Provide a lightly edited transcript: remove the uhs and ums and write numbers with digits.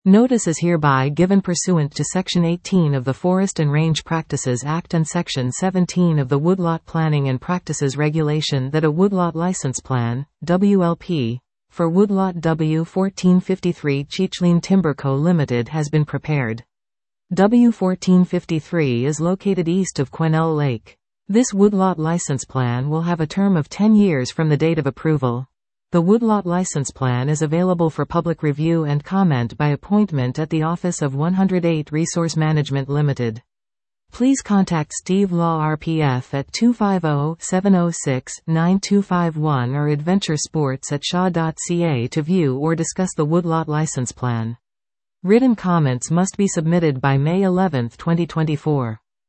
Notice is hereby given pursuant to Section 18 of the Forest and Range Practices Act and Section 17 of the Woodlot Planning and Practices Regulation that a Woodlot License Plan, WLP, for Woodlot W1453 Cheechleen Timber Co. Ltd. has been prepared. W1453 is located east of Quesnel Lake. This Woodlot License Plan will have a term of 10 years from the date of approval. The Woodlot License Plan is available for public review and comment by appointment at the office of 108 Resource Management Limited. Please contact Steve Law RPF at 250-706-9251 or Adventure Sports at shaw.ca to view or discuss the Woodlot License Plan. Written comments must be submitted by May 11, 2024.